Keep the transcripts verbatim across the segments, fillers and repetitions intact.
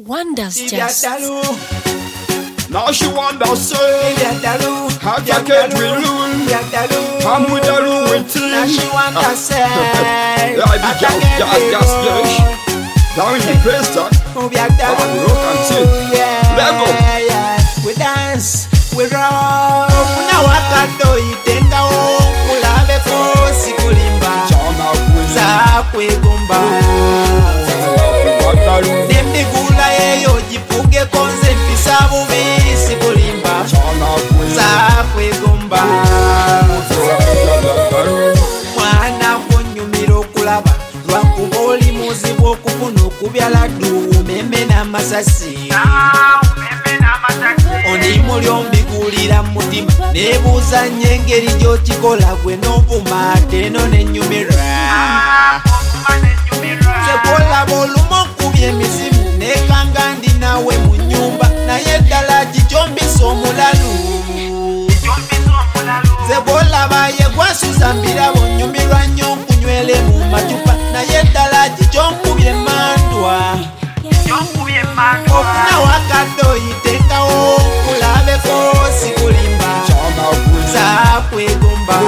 wonders just. Now she wonder say, how to get with Lul, I'm with the Lul with tea. Now she wonder say, I be just, just, just, just. Down in the place, that. I'm on the rock and sing. Let go. We dance, we rock. Now I can't do it. Tenga o, kulave kosi kulimba. Zakwe gumba. Nembi gula yeyo jipuge konze mpisa bubisi kulimba. Zakwe gumba. Mwana kunyumiro kulaba. Lwakuboli muzibu okufuna okubyala ddu meme n'amasasi. Oni mulyombikulira mutima nebuuza nnyo engeri gy'okikola gwe n'ovuma ate eno n'ennyumira. Sekolaba olumu okubya emisimu nekanga ndi naawe mu nnyumba naye ddala gikyombisa omulalu. Sekolaba ye gwasuza mbirabo nnyumirwa nnyo nkunywere mu macupa naye ddala gikyonkubye mandwa. Ofuna wakaddo yitengawo kulabeko sikulimba. Zakwegomba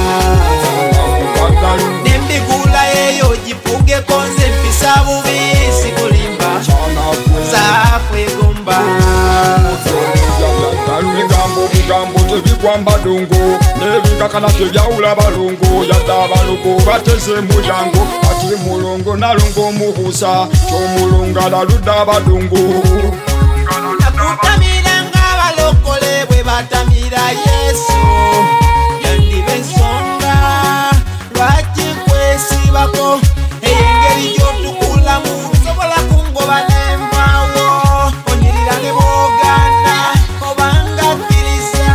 nembigula yeyo gipugeko nze mpisa bubi sikulimba. Zakwegomba Bigambo bigambo tebikwamba dongo nebikakana tebyawula balongo yadda abalongo bateze mulyango ati mulongo nalongo mubuusa kyomulongo alaludda abadongo. nakutamira ng'abalokole bwe batamira Yesu yandiba ensonga lwaki kwesibako ey'engeri gy'otukulamu nsobola kungoba n'envaawo onyirira ne bw'oganda obanga kkiriza.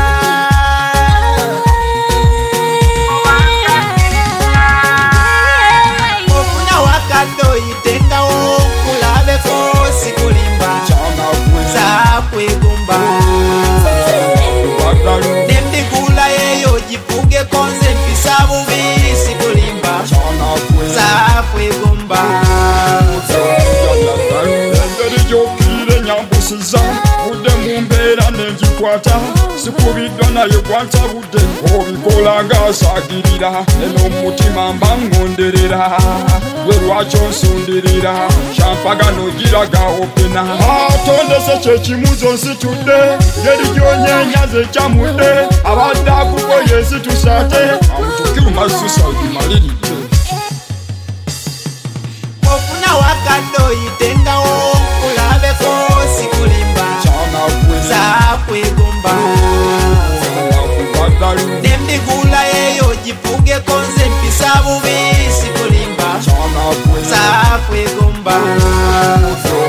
Ofuna wakadde oyitengawo kulabeko sikulimba. Zakwegomba nembigula yeyo gipugeko nze mpisa bubi sikulimba. Zakwegomba engeri gy'okkirira enyambusiza budde mu mbeera n'engikwata sikubiddwa naye kwanta budde obikola ng'asaagirira eno omutima mba ngonderera gwe lwaki onsundirira kyampagano giraga opena atondese kyekimuzo nsitudde ngeri gy'onyeenyaze kyamudde abadde akukoye nsitusaate amutukiruma susaidi maliridde. ofuna wakadde oyitengawo kulabeko sikulimba. Zakwegomba nembigula yeyo gipugeko nze mpisa bubi sikulimba. Zakwegomba